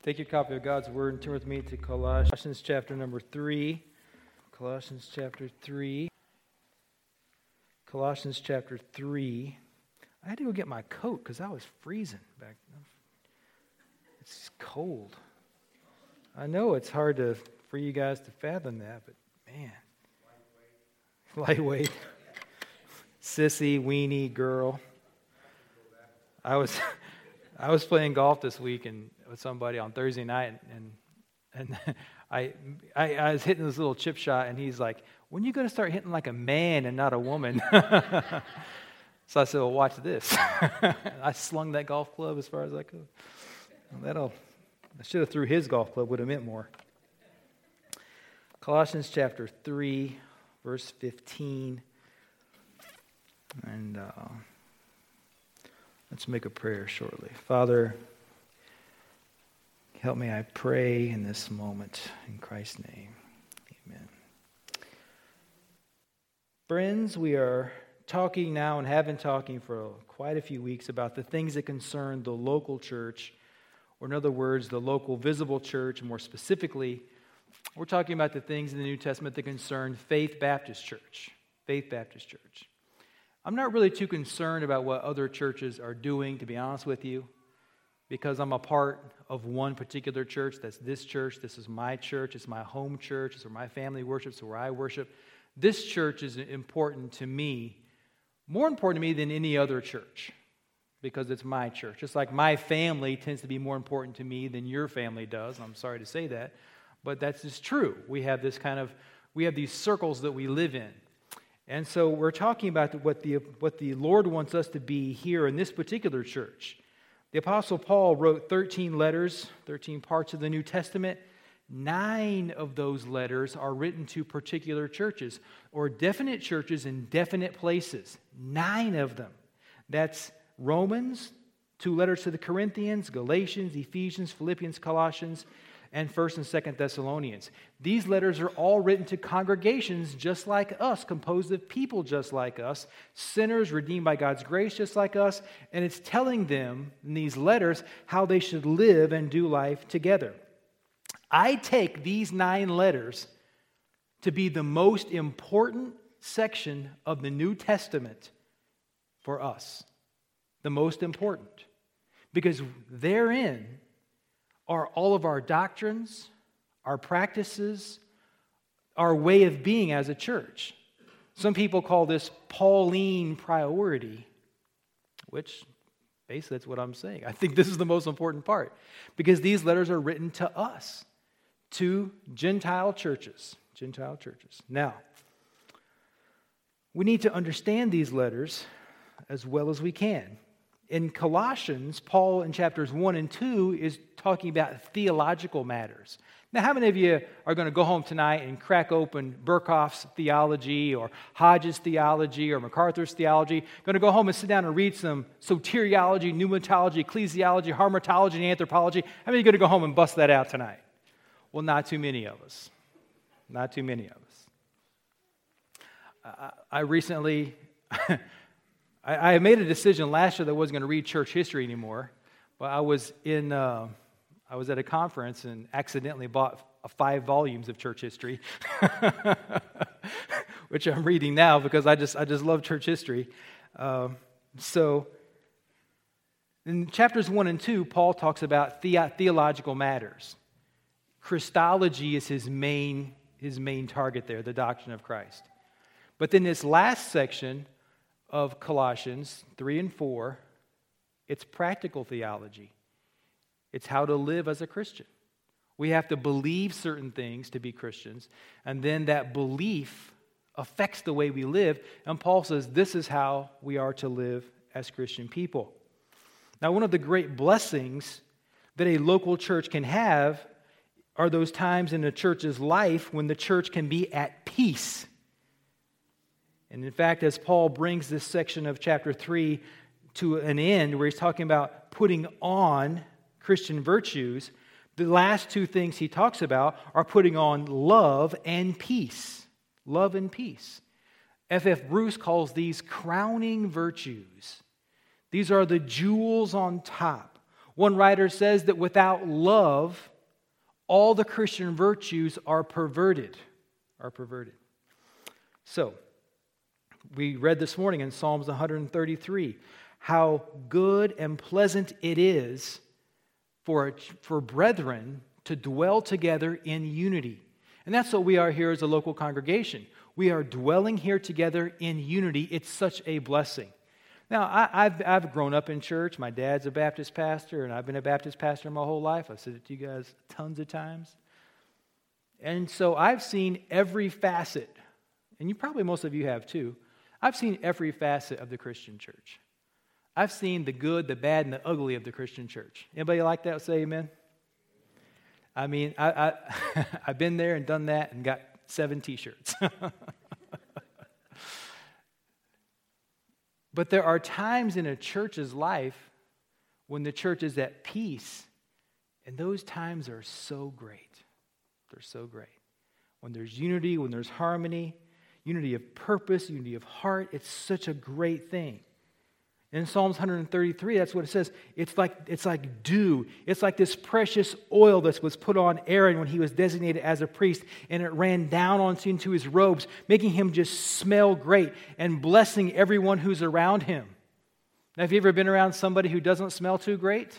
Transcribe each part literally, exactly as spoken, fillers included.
Take your copy of God's Word and turn with me to Colossians chapter number three. Colossians chapter three. Colossians chapter three. I had to go get my coat because I was freezing back then. It's cold. I know it's hard to for you guys to fathom that, but man. Lightweight. Lightweight. Sissy, weenie, girl. I was I was playing golf this week and with somebody on Thursday night, and and I, I I was hitting this little chip shot, and he's like, "When are you going to start hitting like a man and not a woman?" So I said, "Well, watch this." I slung that golf club as far as I could. That'll I should have threw his golf club, would have meant more. Colossians chapter three, verse fifteen, and uh, let's make a prayer shortly. Father, help me, I pray, in this moment. In Christ's name, amen. Friends, we are talking now and have been talking for quite a few weeks about the things that concern the local church, or in other words, the local visible church. More specifically, we're talking about the things in the New Testament that concern Faith Baptist Church. Faith Baptist Church. I'm not really too concerned about what other churches are doing, to be honest with you, because I'm a part of one particular church. That's this church. This is my church. It's my home church. It's where my family worships. It's where I worship. This church is important to me, more important to me than any other church, because it's my church. Just like my family tends to be more important to me than your family does. I'm sorry to say that, but that's just true. We have this kind of, we have these circles that we live in. And so we're talking about what the what the Lord wants us to be here in this particular church. The Apostle Paul wrote thirteen letters, thirteen parts of the New Testament. Nine of those letters are written to particular churches, or definite churches in definite places. Nine of them. That's Romans, two letters to the Corinthians, Galatians, Ephesians, Philippians, Colossians, and First and Second Thessalonians. These letters are all written to congregations just like us, composed of people just like us, sinners redeemed by God's grace just like us, and it's telling them in these letters how they should live and do life together. I take these nine letters to be the most important section of the New Testament for us. The most important. Because therein are all of our doctrines, our practices, our way of being as a church. Some people call this Pauline priority, which basically that's what I'm saying. I think this is the most important part, because these letters are written to us, to Gentile churches. Gentile churches. Now, we need to understand these letters as well as we can. In Colossians, Paul in chapters one and two is talking about theological matters. Now, how many of you are going to go home tonight and crack open Burkhoff's theology or Hodges' theology or MacArthur's theology? Going to go home and sit down and read some soteriology, pneumatology, ecclesiology, harmatology, and anthropology? How many of you are going to go home and bust that out tonight? Well, not too many of us. Not too many of us. I, I recently... I made a decision last year that I wasn't going to read church history anymore, but I was in uh, I was at a conference and accidentally bought five volumes of church history, which I'm reading now because I just I just love church history. Uh, so, in chapters one and two, Paul talks about the- theological matters. Christology is his main his main target there, the doctrine of Christ. But then this last section of Colossians three and four, it's practical theology. It's how to live as a Christian. We have to believe certain things to be Christians, and then that belief affects the way we live. And Paul says this is how we are to live as Christian people. Now, one of the great blessings that a local church can have are those times in a church's life when the church can be at peace. And in fact, as Paul brings this section of chapter three to an end, where he's talking about putting on Christian virtues, the last two things he talks about are putting on love and peace. Love and peace. F F Bruce calls these crowning virtues. These are the jewels on top. One writer says that without love, all the Christian virtues are perverted, are perverted. So, we read this morning in Psalms one thirty-three how good and pleasant it is for, for brethren to dwell together in unity. And that's what we are here as a local congregation. We are dwelling here together in unity. It's such a blessing. Now, I, I've, I've grown up in church. My dad's a Baptist pastor, and I've been a Baptist pastor my whole life. I've said it to you guys tons of times. And so I've seen every facet, and you probably most of you have too. I've seen every facet of the Christian church. I've seen the good, the bad, and the ugly of the Christian church. Anybody like that? Say amen. I mean, I, I, I've been there and done that and got seven T-shirts. But there are times in a church's life when the church is at peace, and those times are so great. They're so great. When there's unity, when there's harmony, unity of purpose, unity of heart, it's such a great thing. In Psalms one thirty-three, that's what it says. It's like, it's like dew. It's like this precious oil that was put on Aaron when he was designated as a priest, and it ran down onto into his robes, making him just smell great and blessing everyone who's around him. Now, have you ever been around somebody who doesn't smell too great?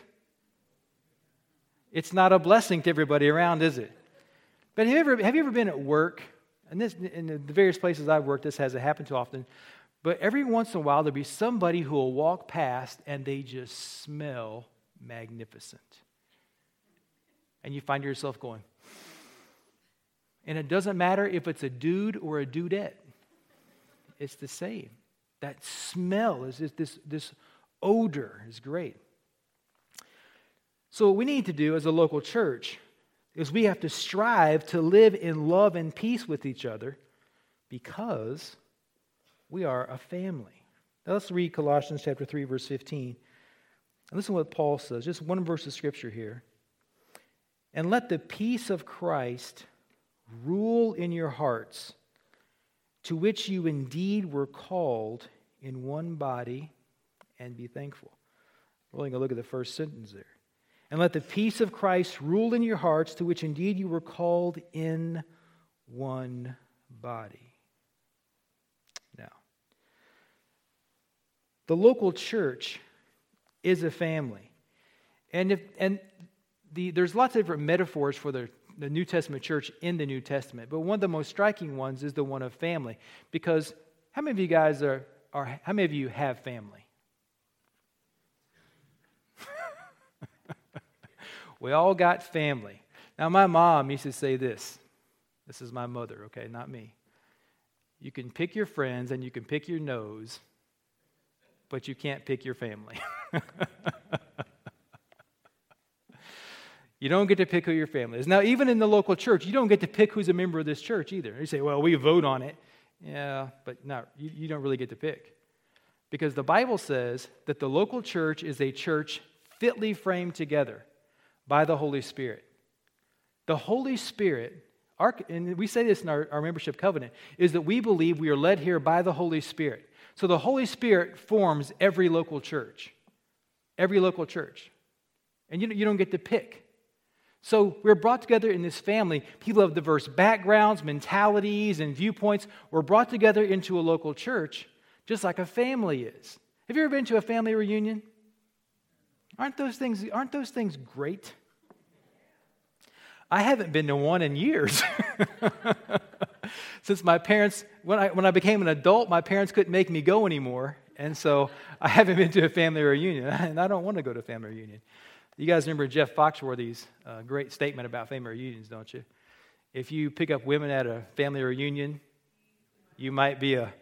It's not a blessing to everybody around, is it? But have you ever, have you ever been at work? And this, in the various places I've worked, this hasn't happened too often. But every once in a while, there'll be somebody who will walk past and they just smell magnificent. And you find yourself going. And it doesn't matter if it's a dude or a dudette. It's the same. That smell, is this, this, this odor is great. So what we need to do as a local church is we have to strive to live in love and peace with each other because we are a family. Now let's read Colossians chapter three, verse fifteen. And listen to what Paul says. Just one verse of scripture here. And let the peace of Christ rule in your hearts, to which you indeed were called in one body, and be thankful. We're only going to look at the first sentence there. And let the peace of Christ rule in your hearts, to which indeed you were called in one body. Now, the local church is a family. And if and the there's lots of different metaphors for the, the New Testament church in the New Testament. But one of the most striking ones is the one of family. Because how many of you guys are, are how many of you have family? We all got family. Now, my mom used to say this. This is my mother, okay, not me. You can pick your friends and you can pick your nose, but you can't pick your family. You don't get to pick who your family is. Now, even in the local church, you don't get to pick who's a member of this church either. You say, well, we vote on it. Yeah, but no, you, you don't really get to pick. Because the Bible says that the local church is a church fitly framed together by the Holy Spirit. The Holy Spirit, our, and we say this in our, our membership covenant, is that we believe we are led here by the Holy Spirit. So the Holy Spirit forms every local church. Every local church. And you, you don't get to pick. So we're brought together in this family. People of diverse backgrounds, mentalities, and viewpoints. We're brought together into a local church just like a family is. Have you ever been to a family reunion? Aren't those things, aren't those things great? I haven't been to one in years. Since my parents, when I when I became an adult, my parents couldn't make me go anymore. And so I haven't been to a family reunion. And I don't want to go to a family reunion. You guys remember Jeff Foxworthy's uh, great statement about family reunions, don't you? If you pick up women at a family reunion, you might be a...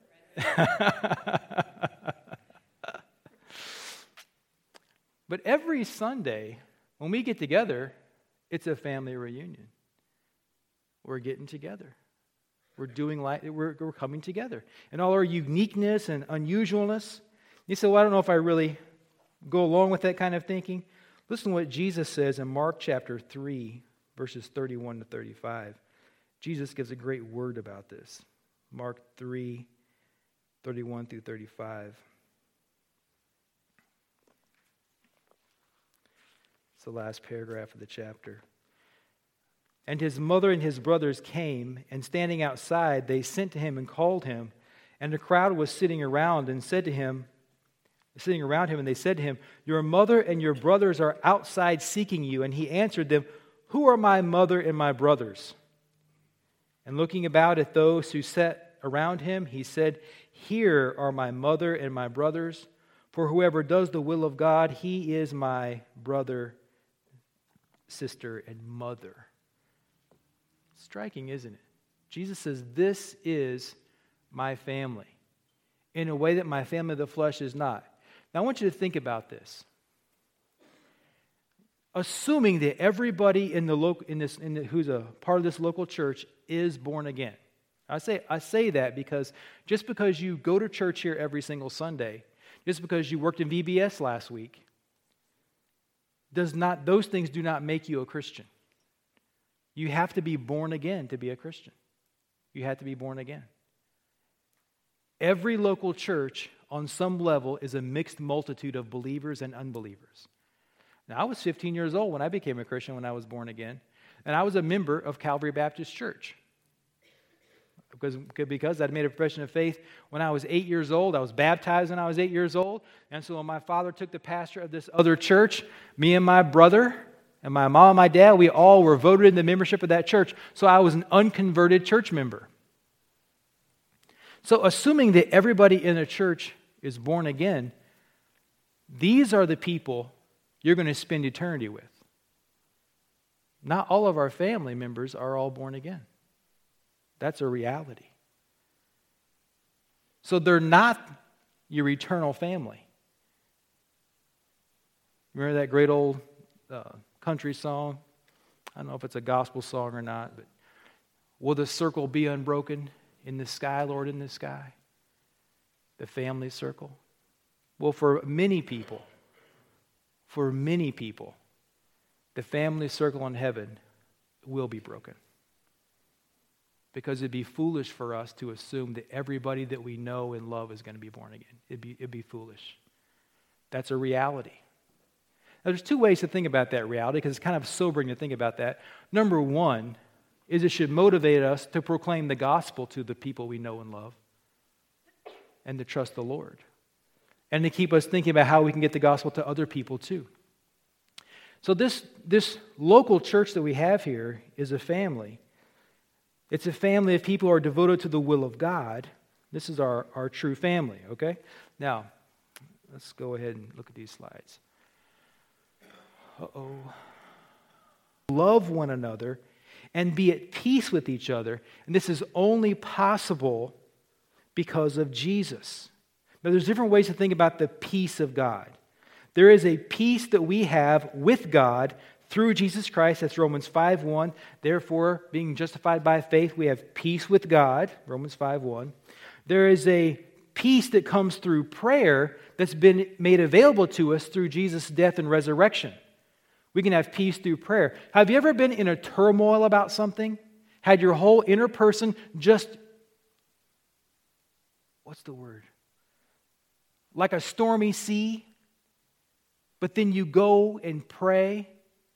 But every Sunday, when we get together, it's a family reunion. We're getting together. We're doing like we're, we're coming together. And all our uniqueness and unusualness. You say, well, I don't know if I really go along with that kind of thinking. Listen to what Jesus says in Mark chapter three, verses thirty-one to thirty-five. Jesus gives a great word about this. Mark three, thirty-one through thirty-five. It's the last paragraph of the chapter. And his mother and his brothers came, and standing outside, they sent to him and called him. And the crowd was sitting around and said to him, sitting around him, and they said to him, "Your mother and your brothers are outside seeking you." And he answered them, "Who are my mother and my brothers?" And looking about at those who sat around him, he said, "Here are my mother and my brothers. For whoever does the will of God, he is my brother, sister, and mother." Striking, isn't it? Jesus says, "This is my family," in a way that my family of the flesh is not. Now, I want you to think about this. Assuming that everybody in the local, in this, in the, who's a part of this local church is born again. I say, I say that because just because you go to church here every single Sunday, just because you worked in V B S last week, does not, those things do not make you a Christian. You have to be born again to be a Christian. You have to be born again. Every local church, on some level, is a mixed multitude of believers and unbelievers. Now, I was fifteen years old when I became a Christian when I was born again, and I was a member of Calvary Baptist Church. Because, because I'd made a profession of faith when I was eight years old. I was baptized when I was eight years old. And so when my father took the pastor of this other church, me and my brother and my mom and my dad, we all were voted in the membership of that church. So I was an unconverted church member. So assuming that everybody in a church is born again, these are the people you're going to spend eternity with. Not all of our family members are all born again. That's a reality. So they're not your eternal family. Remember that great old uh, country song? I don't know if it's a gospel song or not, but will the circle be unbroken in the sky, Lord, in the sky? The family circle. Well, for many people, for many people, the family circle in heaven will be broken. Because it'd be foolish for us to assume that everybody that we know and love is going to be born again. It'd be, it'd be foolish. That's a reality. Now, there's two ways to think about that reality, because it's kind of sobering to think about that. Number one is it should motivate us to proclaim the gospel to the people we know and love and to trust the Lord. And to keep us thinking about how we can get the gospel to other people too. So this, this local church that we have here is a family. It's a family of people who are devoted to the will of God. This is our, our true family, okay? Now, let's go ahead and look at these slides. Uh-oh. Love one another and be at peace with each other. And this is only possible because of Jesus. Now, there's different ways to think about the peace of God. There is a peace that we have with God through Jesus Christ. That's Romans five one. Therefore, being justified by faith, we have peace with God. Romans five one. There is a peace that comes through prayer that's been made available to us through Jesus' death and resurrection. We can have peace through prayer. Have you ever been in a turmoil about something? Had your whole inner person just, what's the word? Like a stormy sea, but then you go and pray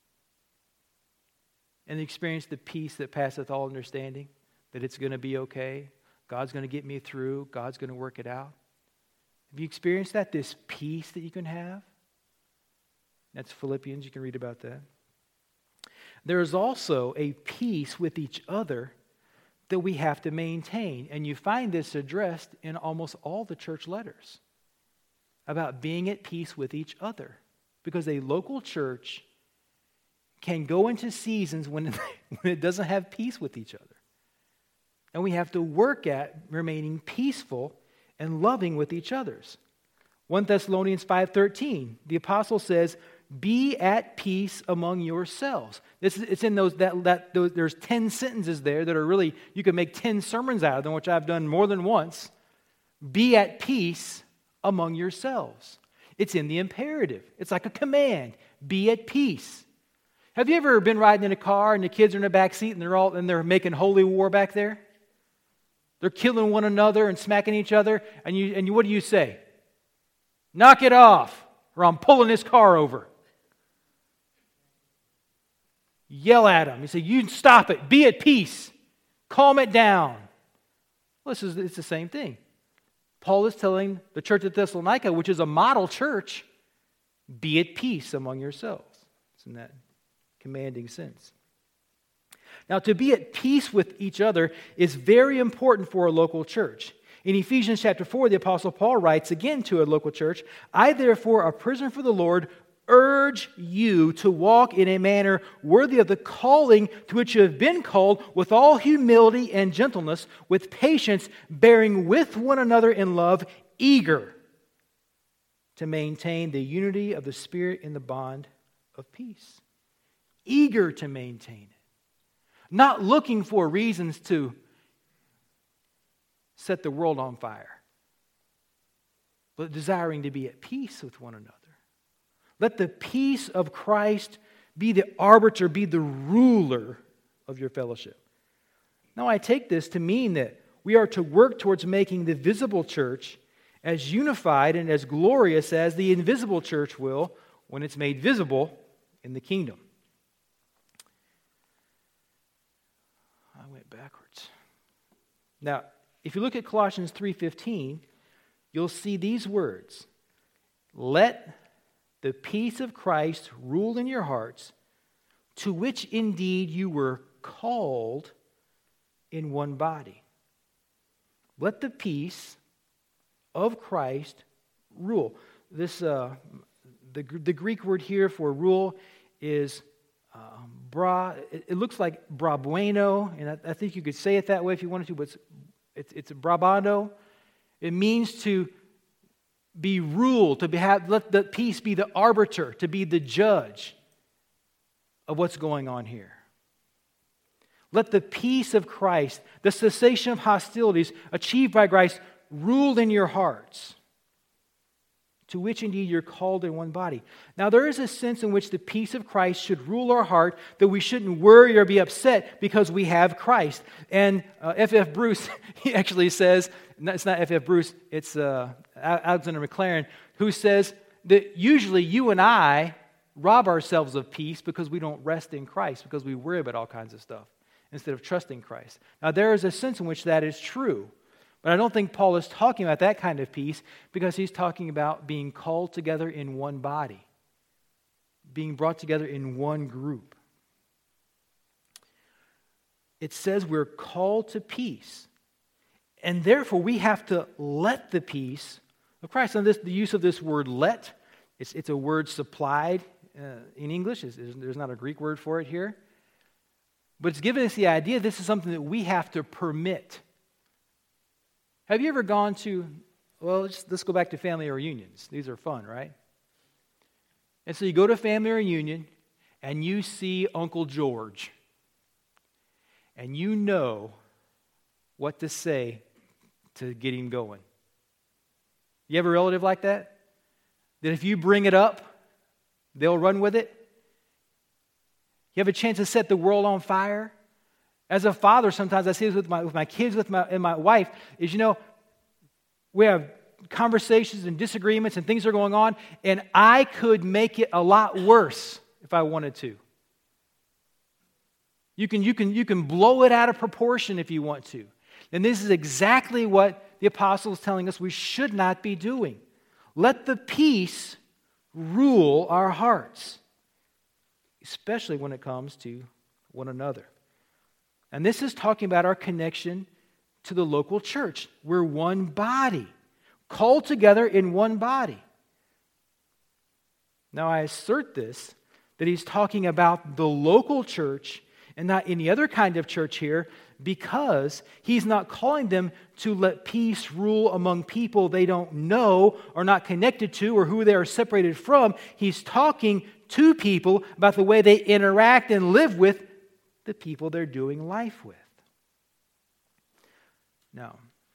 and experience the peace that passeth all understanding, that it's going to be okay, God's going to get me through, God's going to work it out. Have you experienced that, this peace that you can have? That's Philippians, you can read about that. There is also a peace with each other that we have to maintain, and you find this addressed in almost all the church letters about being at peace with each other, because a local church can go into seasons when, when it doesn't have peace with each other. And we have to work at remaining peaceful and loving with each others. First Thessalonians five thirteen, the apostle says, be at peace among yourselves. This is, it's in those, that, that those, there's ten sentences there that are really, you can make ten sermons out of them, which I've done more than once. Be at peace among yourselves. It's in the imperative. It's like a command. Be at peace. Have you ever been riding in a car and the kids are in the back seat and they're all and they're making holy war back there? They're killing one another and smacking each other, and you and you, what do you say? Knock it off, or I'm pulling this car over. yell at them. You say, you stop it. Be at peace. Calm it down. Well, this is, it's the same thing. Paul is telling the church at Thessalonica, which is a model church, be at peace among yourselves. It's in that commanding sense. Now, to be at peace with each other is very important for a local church. In Ephesians chapter four, the Apostle Paul writes again to a local church, I therefore, a prisoner for the Lord, urge you to walk in a manner worthy of the calling to which you have been called, with all humility and gentleness, with patience, bearing with one another in love, eager to maintain the unity of the Spirit in the bond of peace. Eager to maintain it. Not looking for reasons to set the world on fire, but desiring to be at peace with one another. Let the peace of Christ be the arbiter, be the ruler of your fellowship. Now, I take this to mean that we are to work towards making the visible church as unified and as glorious as the invisible church will when it's made visible in the kingdom. I went backwards. Now, if you look at Colossians three fifteen, you'll see these words. Let the peace of Christ rule in your hearts, to which indeed you were called in one body. Let the peace of Christ rule. This uh, the the Greek word here for rule is uh, bra. It, it looks like brabueno, and I, I think you could say it that way if you wanted to, but it's it's, it's brabando. It means to be ruled, to be have, let the peace be the arbiter, to be the judge of what's going on here. Let the peace of Christ, the cessation of hostilities achieved by Christ, rule in your hearts, to which indeed you're called in one body. Now, there is a sense in which the peace of Christ should rule our heart, that we shouldn't worry or be upset because we have Christ. And uh, F F Bruce, he actually says, it's not F F Bruce, it's uh, Alexander McLaren, who says that usually you and I rob ourselves of peace because we don't rest in Christ, because we worry about all kinds of stuff instead of trusting Christ. Now, there is a sense in which that is true. But I don't think Paul is talking about that kind of peace, because he's talking about being called together in one body, being brought together in one group. It says we're called to peace, and therefore we have to let the peace of Christ. And this, the use of this word let, it's, it's a word supplied uh, in English. It's, there's not a Greek word for it here. But it's giving us the idea this is something that we have to permit. Have you ever gone to, well, let's, let's go back to family reunions. These are fun, right? And so you go to a family reunion and you see Uncle George. And you know what to say to get him going. You have a relative like that? That if you bring it up, they'll run with it? You have a chance to set the world on fire? As a father, sometimes I see this with my with my kids, with my and my wife, is, you know, we have conversations and disagreements and things are going on, and I could make it a lot worse if I wanted to. You can you can you can blow it out of proportion if you want to. And this is exactly what the apostle is telling us we should not be doing. Let the peace rule our hearts, especially when it comes to one another. And this is talking about our connection to the local church. We're one body, called together in one body. Now, I assert this, that he's talking about the local church and not any other kind of church here, because he's not calling them to let peace rule among people they don't know or not connected to or who they are separated from. He's talking to people about the way they interact and live with the people they're doing life with. Now,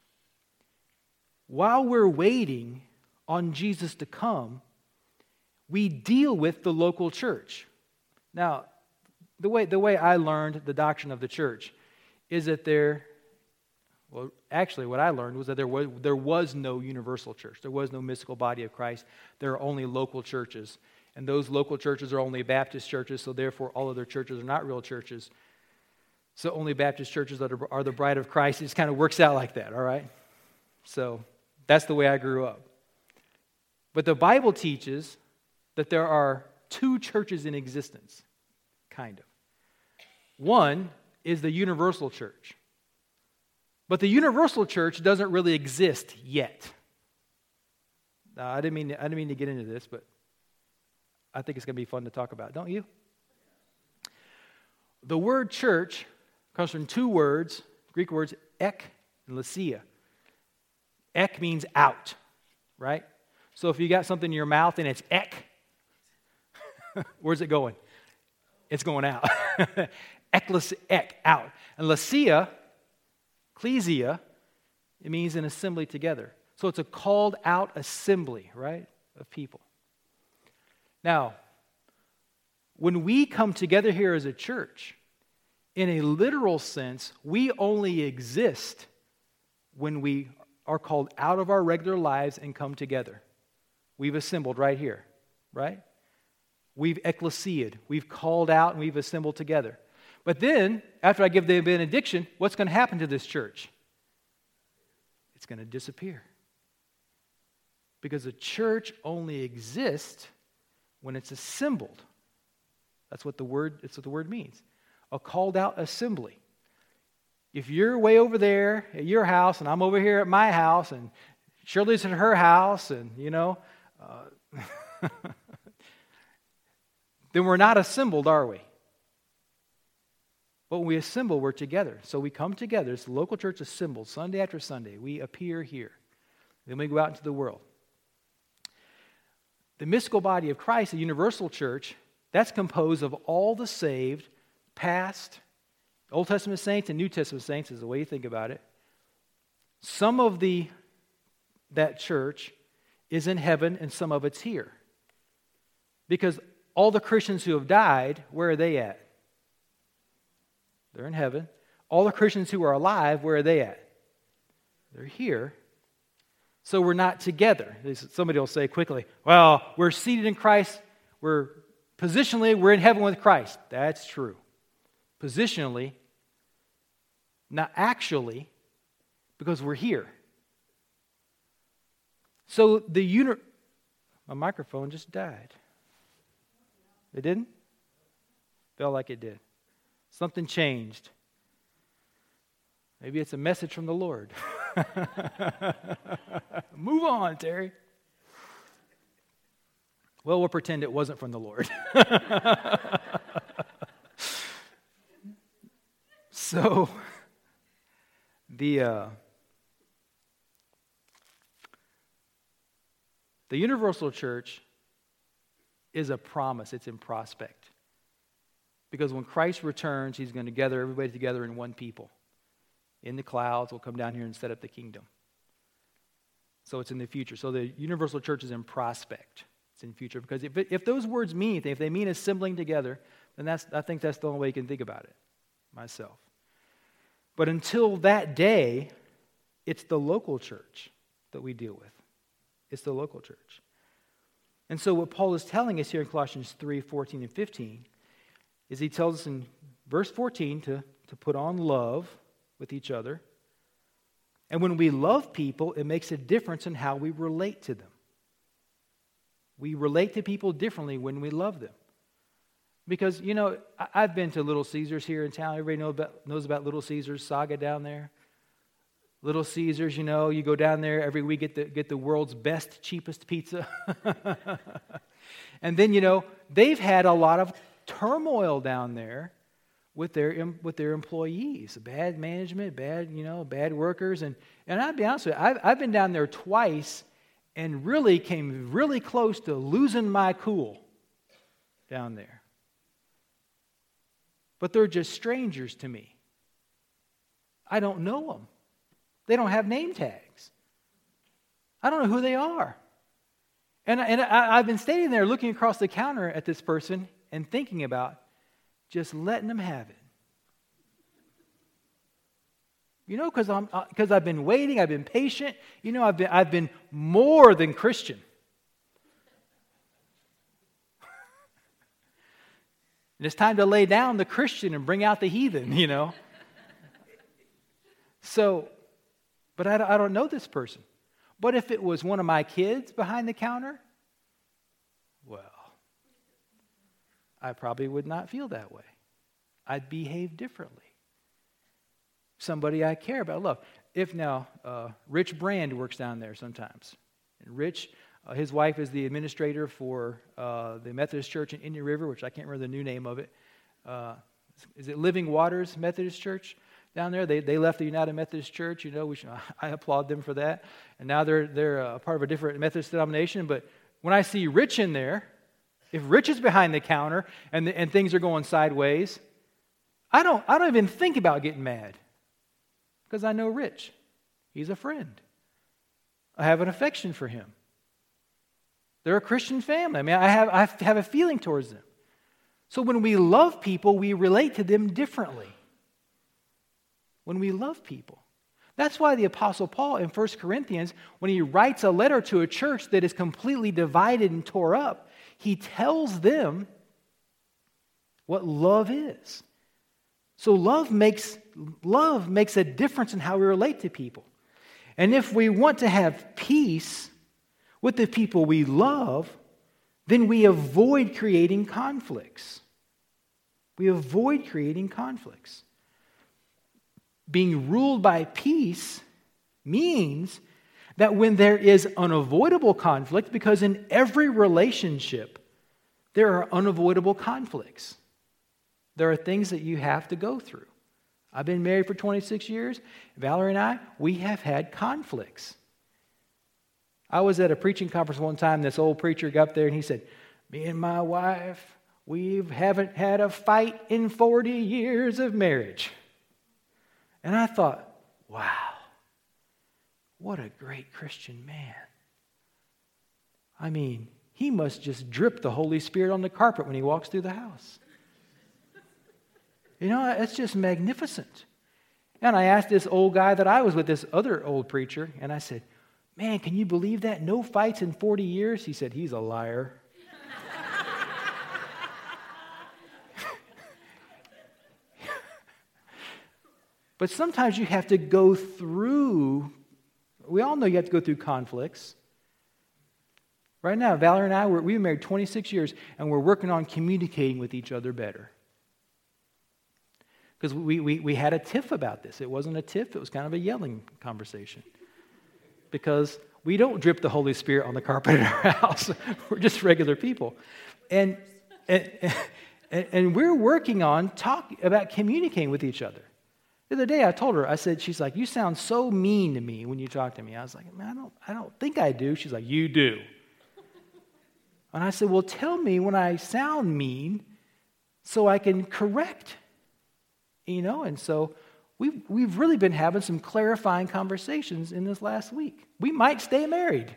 while we're waiting on Jesus to come, we deal with the local church. Now, the way the way I learned the doctrine of the church is that there, well, actually what I learned was that there was, there was no universal church. There was no mystical body of Christ. There are only local churches. And those local churches are only Baptist churches, so therefore all other churches are not real churches. So only Baptist churches that are, are the bride of Christ. It just kind of works out like that, all right? So that's the way I grew up. But the Bible teaches that there are two churches in existence, kind of. One is the universal church. But the universal church doesn't really exist yet. Now, I didn't mean to, I didn't mean to get into this, but I think it's going to be fun to talk about, don't you? The word church comes from two words, Greek words, ek and lesia. Ek means out, right? So if you got something in your mouth and it's ek, where's it going? It's going out. Ekles, ek, out. And lesia, ecclesia, it means an assembly together. So it's a called out assembly, right, of people. Now, when we come together here as a church, in a literal sense, we only exist when we are called out of our regular lives and come together. We've assembled right here, right? We've ecclesiaed. We've called out and we've assembled together. But then, after I give the benediction, what's going to happen to this church? It's going to disappear. Because the church only exists when it's assembled. That's what the word, that's what the word means. A called out assembly. If you're way over there at your house and I'm over here at my house and Shirley's at her house and, you know, uh, then we're not assembled, are we? But when we assemble, we're together. So we come together. It's the local church assembled Sunday after Sunday. We appear here. Then we go out into the world. The mystical body of Christ, the universal church, that's composed of all the saved, past, Old Testament saints and New Testament saints is the way you think about it. Some of the that church is in heaven and some of it's here. Because all the Christians who have died, where are they at? They're in heaven. All the Christians who are alive, where are they at? They're here. So we're not together. Somebody will say quickly, well, we're seated in Christ. We're positionally, we're in heaven with Christ. That's true. Positionally, not actually, because we're here. So the uni- my microphone just died. It didn't? Felt like it did. Something changed. Maybe it's a message from the Lord. Move on, Terry. Well, we'll pretend it wasn't from the Lord. So, the uh, the universal church is a promise. It's in prospect. Because when Christ returns, he's going to gather everybody together in one people. In the clouds, we'll come down here and set up the kingdom. So it's in the future. So the universal church is in prospect. It's in future. Because if, it, if those words mean anything, if they mean assembling together, then that's I think that's the only way you can think about it, myself. But until that day, it's the local church that we deal with. It's the local church. And so what Paul is telling us here in Colossians three, fourteen, and fifteen is he tells us in verse fourteen to, to put on love with each other. And when we love people, it makes a difference in how we relate to them. We relate to people differently when we love them. Because, you know, I've been to Little Caesars here in town. Everybody knows about, knows about Little Caesars Saga down there. Little Caesars, you know, you go down there every week, get the, get the world's best, cheapest pizza. And then, you know, they've had a lot of turmoil down there with their with their employees. Bad management, bad, you know, bad workers. And, and I'll be honest with you, I've, I've been down there twice and really came really close to losing my cool down there. But they're just strangers to me. I don't know them. They don't have name tags. I don't know who they are. And, and I, I've been standing there looking across the counter at this person and thinking about just letting them have it. You know, because I'm because I've been waiting, I've been patient. You know, I've been I've been more than Christian. And it's time to lay down the Christian and bring out the heathen, you know. So, but I, I don't know this person. But if it was one of my kids behind the counter, well, I probably would not feel that way. I'd behave differently. Somebody I care about, love. If now, uh, Rich Brand works down there sometimes. And Rich, uh, his wife is the administrator for uh, the Methodist Church in Indian River, which I can't remember the new name of it. Uh, is it Living Waters Methodist Church? Down there, they they left the United Methodist Church. You know, we should, I applaud them for that. And now they're they're a part of a different Methodist denomination. But when I see Rich in there, if Rich is behind the counter and the, and things are going sideways, I don't I don't even think about getting mad because I know Rich. He's a friend. I have an affection for him. They're a Christian family. I mean, I have I have a feeling towards them. So when we love people, we relate to them differently. When we love people. That's why the Apostle Paul in First Corinthians, when he writes a letter to a church that is completely divided and tore up, he tells them what love is. So love makes, love makes a difference in how we relate to people. And if we want to have peace with the people we love, then we avoid creating conflicts. We avoid creating conflicts. Being ruled by peace means that when there is unavoidable conflict, because in every relationship there are unavoidable conflicts. There are things that you have to go through. I've been married for twenty-six years. Valerie and I, we have had conflicts. I was at a preaching conference one time. This old preacher got up there and he said, me and my wife, we haven't had a fight in forty years of marriage. And I thought, wow, what a great Christian man. I mean, he must just drip the Holy Spirit on the carpet when he walks through the house. You know, it's just magnificent. And I asked this old guy that I was with, this other old preacher, and I said, man, can you believe that? No fights in forty years? He said, he's a liar. But sometimes you have to go through, we all know you have to go through conflicts. Right now, Valerie and I, we're, we've been married twenty-six years, and we're working on communicating with each other better. Because we, we, we had a tiff about this. It wasn't a tiff, it was kind of a yelling conversation. Because we don't drip the Holy Spirit on the carpet in our house. We're just regular people. And, and, and, and we're working on talk about communicating with each other. The other day I told her, I said, she's like, you sound so mean to me when you talk to me. I was like, man, I don't, I don't think I do. She's like, you do. And I said, well, tell me when I sound mean so I can correct. You know, and so we've, we've really been having some clarifying conversations in this last week. We might stay married.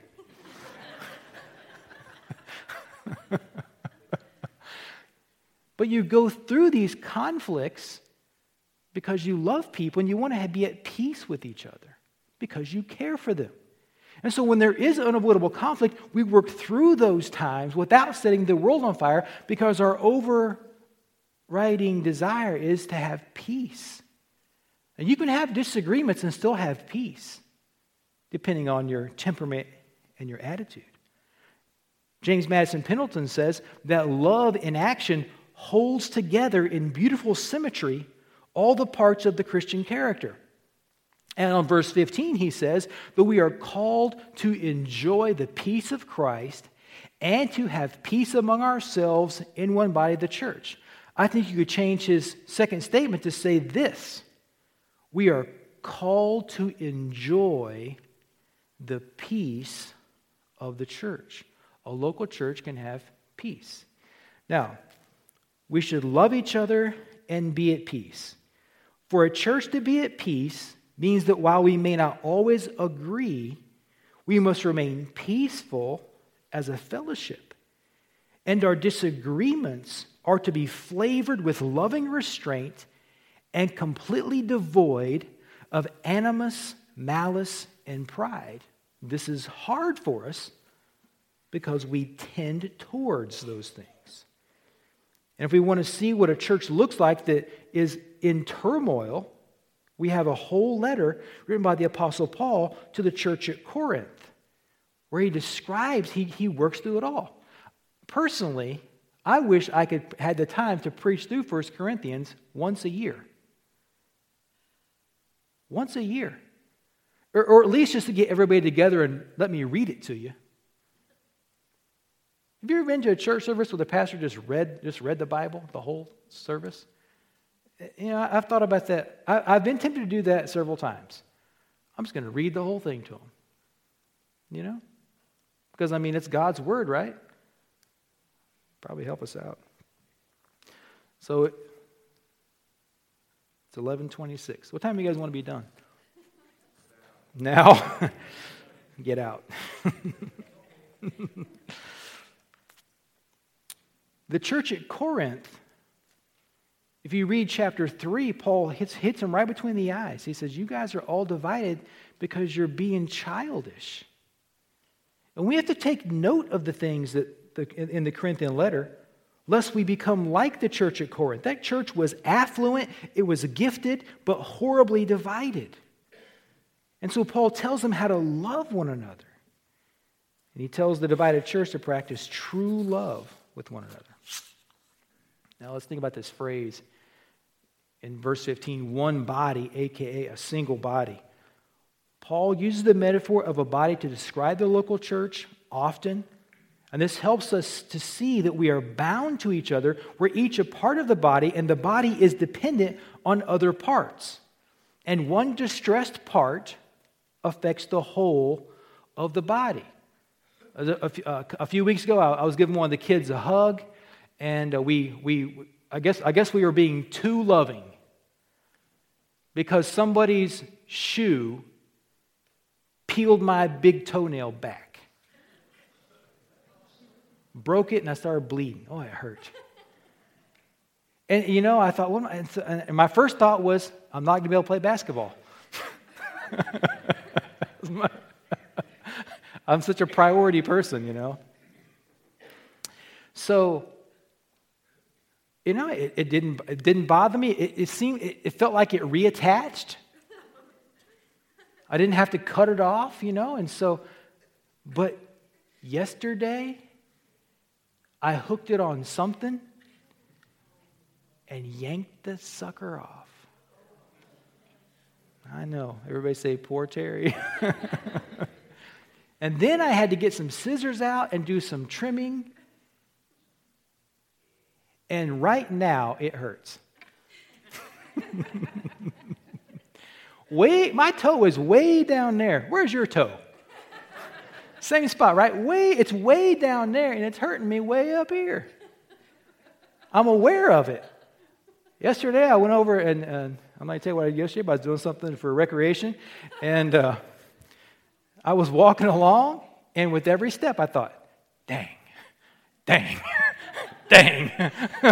But you go through these conflicts because you love people and you want to be at peace with each other because you care for them. And so when there is unavoidable conflict, we work through those times without setting the world on fire because our overriding desire is to have peace. And you can have disagreements and still have peace, depending on your temperament and your attitude. James Madison Pendleton says that love in action holds together in beautiful symmetry all the parts of the Christian character. And on verse fifteen, he says that we are called to enjoy the peace of Christ and to have peace among ourselves in one body, the church. I think you could change his second statement to say this: we are called to enjoy the peace of the church. A local church can have peace. Now, we should love each other and be at peace. For a church to be at peace means that while we may not always agree, we must remain peaceful as a fellowship. And our disagreements are to be flavored with loving restraint and completely devoid of animus, malice, and pride. This is hard for us because we tend towards those things. And if we want to see what a church looks like that is in turmoil, we have a whole letter written by the Apostle Paul to the church at Corinth, where he describes, he, he works through it all. Personally, I wish I could had the time to preach through First Corinthians once a year. Once a year. Or, or at least just to get everybody together and let me read it to you. Have you ever been to a church service where the pastor just read just read the Bible, the whole service? You know, I've thought about that. I, I've been tempted to do that several times. I'm just going to read the whole thing to them. You know? Because, I mean, it's God's word, right? Probably help us out. So, it, it's eleven twenty-six. What time do you guys want to be done? Now? Get out. The church at Corinth, if you read chapter three, Paul hits, hits them right between the eyes. He says, you guys are all divided because you're being childish. And we have to take note of the things that the, in the Corinthian letter, lest we become like the church at Corinth. That church was affluent, it was gifted, but horribly divided. And so Paul tells them how to love one another. And he tells the divided church to practice true love with one another. Now let's think about this phrase in verse fifteen, one body, aka a single body. Paul uses the metaphor of a body to describe the local church often, and this helps us to see that we are bound to each other. We're each a part of the body, and the body is dependent on other parts. And one distressed part affects the whole of the body. A, a, a few weeks ago, I, I was giving one of the kids a hug, and uh, we, we, I guess, I guess we were being too loving because somebody's shoe peeled my big toenail back, broke it, and I started bleeding. Oh, it hurt. And you know, I thought, well, and my first thought was, I'm not going to be able to play basketball. I'm such a priority person, you know. So, you know, it, it didn't it didn't bother me. It, it seemed it, it felt like it reattached. I didn't have to cut it off, you know. And so, but yesterday, I hooked it on something and yanked the sucker off. I know. Everybody say, poor Terry. And then I had to get some scissors out and do some trimming. And right now, it hurts. Way, my toe is way down there. Where's your toe? Same spot, right? Way, it's way down there, and it's hurting me way up here. I'm aware of it. Yesterday, I went over, and, and I'm not going to tell you what I did yesterday, but I was doing something for recreation, and uh, I was walking along, and with every step, I thought, dang, dang, dang.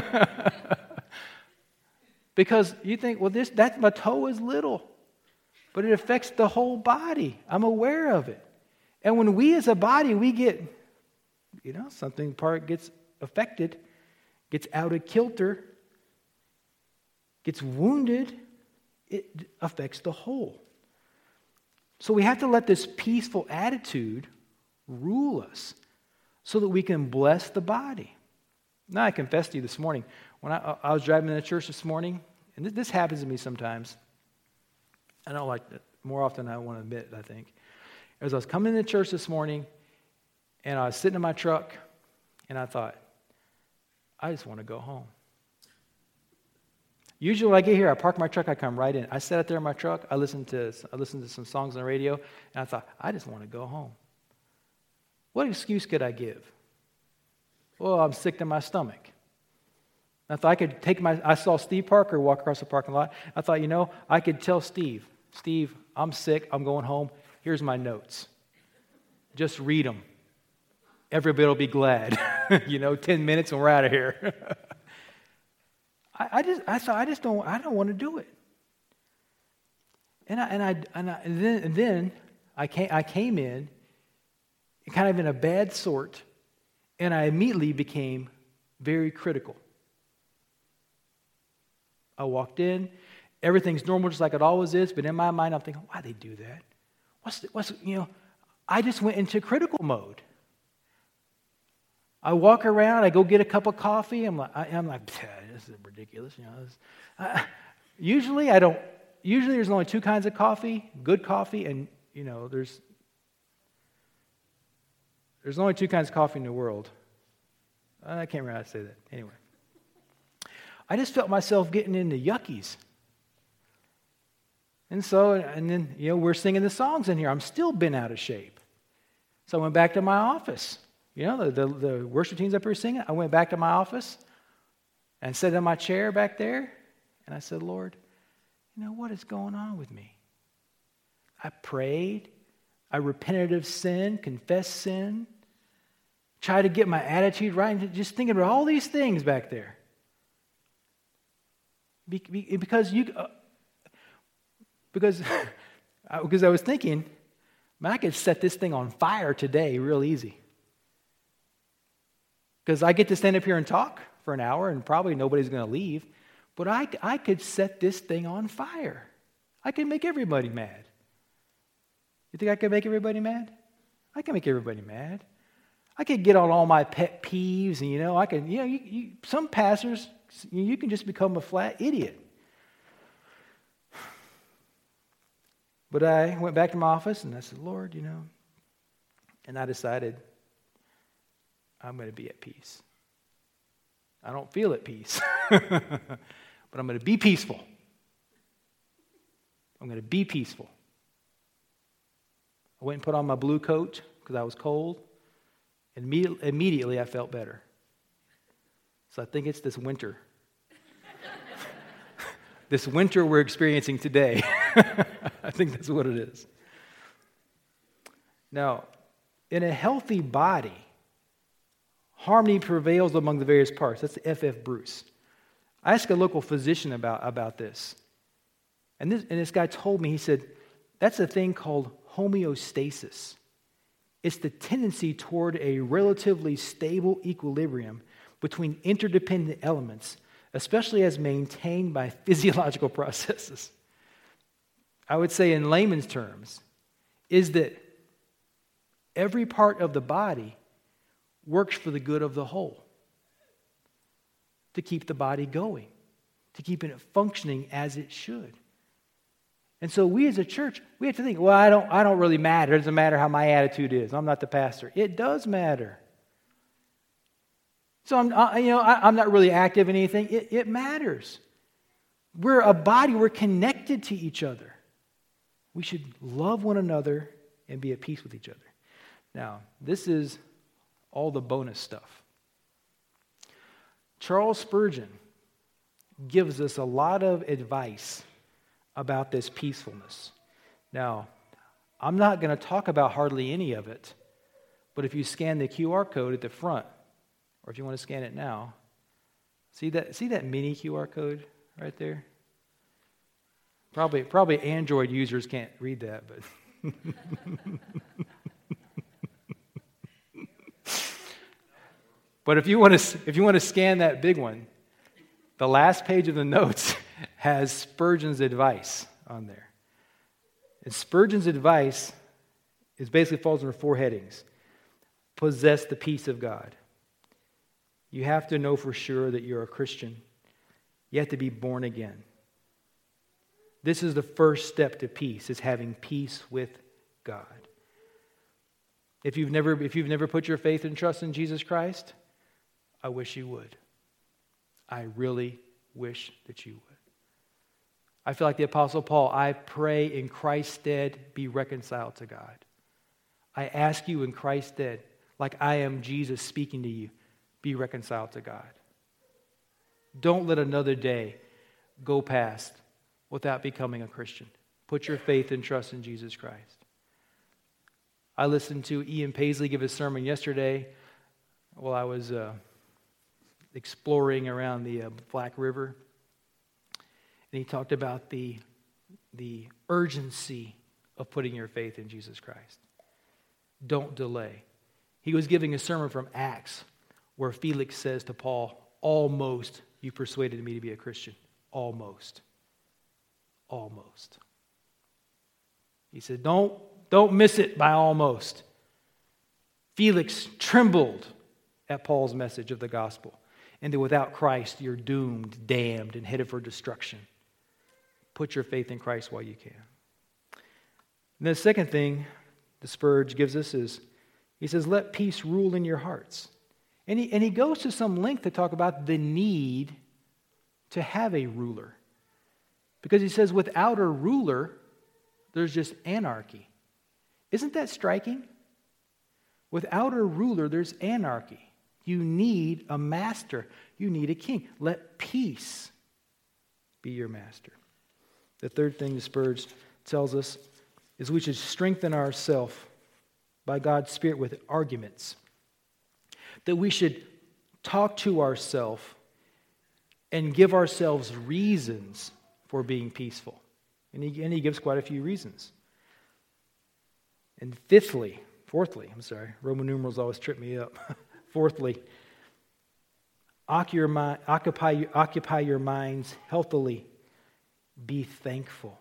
Because you think, well, this that my toe is little, but it affects the whole body. I'm aware of it. And when we as a body, we get, you know, something part gets affected, gets out of kilter, gets wounded, it affects the whole. So we have to let this peaceful attitude rule us so that we can bless the body. Now, I confess to you this morning, when I, I was driving in the church this morning, and this, this happens to me sometimes. I don't like it more often than I want to admit, I think. As I was coming into church this morning, and I was sitting in my truck, and I thought, I just want to go home. Usually when I get here, I park my truck, I come right in. I sat out there in my truck, I listened to I listened to some songs on the radio, and I thought, I just want to go home. What excuse could I give? Well, I'm sick to my stomach. I thought I could take my, I saw Steve Parker walk across the parking lot. I thought, you know, I could tell Steve, Steve, I'm sick, I'm going home. Here's my notes. Just read them. Everybody will be glad. You know, ten minutes and we're out of here. I, I just, I thought, I just don't, I don't want to do it. And I, and I, and, I, and then, and then I came, I came in, kind of in a bad sort, and I immediately became very critical. I walked in. Everything's normal just like it always is, but in my mind I'm thinking, why they do that? What's, the, what's you know, I just went into critical mode. I walk around, I go get a cup of coffee, I'm like, I, I'm like, this is ridiculous. You know, this, I, usually I don't, usually there's only two kinds of coffee, good coffee, and you know, there's, there's only two kinds of coffee in the world. I can't remember how to say that. Anyway. I just felt myself getting into yuckies. And so, and then, you know, we're singing the songs in here. I'm still bent out of shape. So I went back to my office. You know, the, the, the worship team's up here singing. I went back to my office and sat in my chair back there. And I said, Lord, you know, what is going on with me? I prayed. I repented of sin, confessed sin, tried to get my attitude right, and just thinking about all these things back there. Be, be, because you, uh, because, because I was thinking, man, I could set this thing on fire today real easy. Because I get to stand up here and talk for an hour, and probably nobody's going to leave. But I, I could set this thing on fire. I can make everybody mad. You think I can make everybody mad? I can make everybody mad. I could get on all my pet peeves, and you know, I can. You know, you, you, some pastors, you can just become a flat idiot. But I went back to my office and I said, Lord, you know, and I decided I'm going to be at peace. I don't feel at peace, but I'm going to be peaceful. I'm going to be peaceful. I went and put on my blue coat because I was cold. And immediately, immediately I felt better. So I think it's this winter. This winter we're experiencing today. I think that's what it is. Now, in a healthy body, harmony prevails among the various parts. That's F F Bruce. I asked a local physician about, about this. And this, and this guy told me, he said, that's a thing called homeostasis. It's the tendency toward a relatively stable equilibrium between interdependent elements, especially as maintained by physiological processes. I would say in layman's terms, is that every part of the body works for the good of the whole, to keep the body going, to keep it functioning as it should. And so we as a church, we have to think, well, I don't, I don't really matter. It doesn't matter how my attitude is. I'm not the pastor. It does matter. So I'm, I, you know, I, I'm not really active in anything. It, it matters. We're a body. We're connected to each other. We should love one another and be at peace with each other. Now, this is all the bonus stuff. Charles Spurgeon gives us a lot of advice about this peacefulness. Now, I'm not going to talk about hardly any of it, but if you scan the Q R code at the front, or if you want to scan it now, see that see that mini Q R code right there? Probably probably Android users can't read that, but but if you want to if you want to scan that big one, the last page of the notes has Spurgeon's advice on there. And Spurgeon's advice is basically falls under four headings. Possess the peace of God. You have to know for sure that you're a Christian. You have to be born again. This is the first step to peace, is having peace with God. If you've never, if you've never put your faith and trust in Jesus Christ, I wish you would. I really wish that you would. I feel like the Apostle Paul, I pray in Christ's stead, be reconciled to God. I ask you in Christ's stead, like I am Jesus speaking to you, be reconciled to God. Don't let another day go past without becoming a Christian. Put your faith and trust in Jesus Christ. I listened to Ian Paisley give a sermon yesterday while I was uh, exploring around the uh, Black River. And he talked about the, the urgency of putting your faith in Jesus Christ. Don't delay. He was giving a sermon from Acts where Felix says to Paul, almost you persuaded me to be a Christian. almost. Almost. He said, don't, don't miss it by almost. Felix trembled at Paul's message of the gospel, and that without Christ, you're doomed, damned, and headed for destruction. Put your faith in Christ while you can. And the second thing the Spurge gives us is, he says, let peace rule in your hearts. And he, and he goes to some length to talk about the need to have a ruler. Because he says, without a ruler, there's just anarchy. Isn't that striking? Without a ruler, there's anarchy. You need a master. You need a king. Let peace be your master. The third thing the Spurge tells us is we should strengthen ourselves by God's Spirit with arguments. That we should talk to ourselves and give ourselves reasons for being peaceful. And he, and he gives quite a few reasons. And fifthly, fourthly, I'm sorry, Roman numerals always trip me up. Fourthly, occupy, occupy your minds healthily. Be thankful.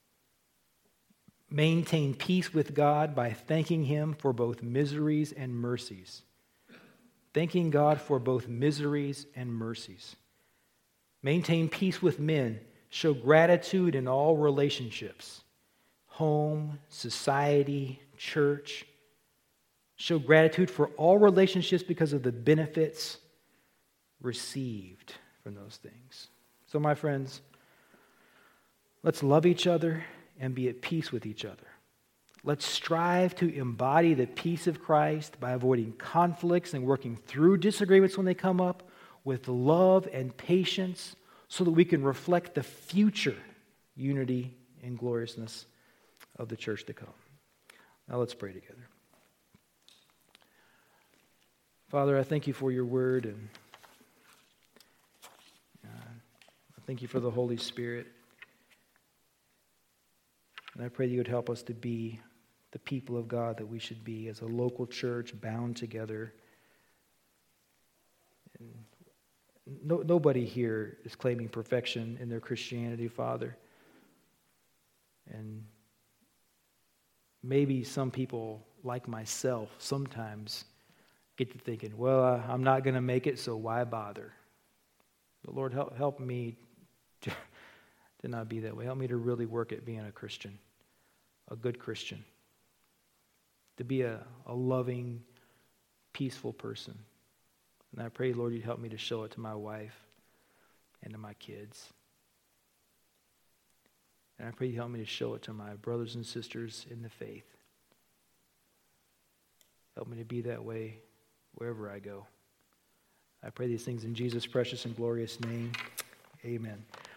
Maintain peace with God by thanking Him for both miseries and mercies. Thanking God for both miseries and mercies. Maintain peace with men. Show gratitude in all relationships. Home, society, church. Show gratitude for all relationships because of the benefits received from those things. So, my friends, let's love each other and be at peace with each other. Let's strive to embody the peace of Christ by avoiding conflicts and working through disagreements when they come up with love and patience so that we can reflect the future unity and gloriousness of the church to come. Now let's pray together. Father, I thank you for your word, and uh, I thank you for the Holy Spirit. And I pray that you would help us to be the people of God that we should be as a local church bound together. And no, nobody here is claiming perfection in their Christianity, Father. And maybe some people, like myself, sometimes get to thinking, well, uh, I'm not going to make it, so why bother? But Lord, help, help me to, to not be that way. Help me to really work at being a Christian, a good Christian, to be a, a loving, peaceful person. And I pray, Lord, you'd help me to show it to my wife and to my kids. And I pray you help me to show it to my brothers and sisters in the faith. Help me to be that way wherever I go. I pray these things in Jesus' precious and glorious name. Amen.